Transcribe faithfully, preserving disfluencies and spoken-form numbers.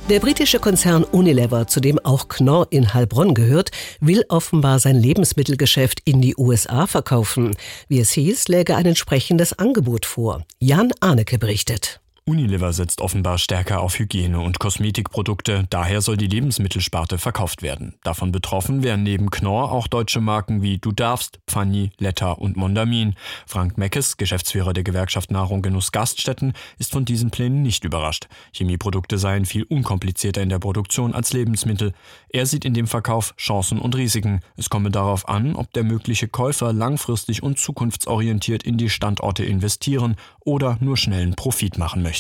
Der britische Konzern Unilever, zu dem auch Knorr in Heilbronn gehört, will offenbar sein Lebensmittelgeschäft in die U S A verkaufen. Wie es hieß, läge ein entsprechendes Angebot vor. Jan Arnecke berichtet. Unilever setzt offenbar stärker auf Hygiene- und Kosmetikprodukte, daher soll die Lebensmittelsparte verkauft werden. Davon betroffen wären neben Knorr auch deutsche Marken wie Du darfst, Pfanny, Letta und Mondamin. Frank Meckes, Geschäftsführer der Gewerkschaft Nahrung Genuss Gaststätten, ist von diesen Plänen nicht überrascht. Chemieprodukte seien viel unkomplizierter in der Produktion als Lebensmittel. Er sieht in dem Verkauf Chancen und Risiken. Es komme darauf an, ob der mögliche Käufer langfristig und zukunftsorientiert in die Standorte investieren oder nur schnellen Profit machen möchte.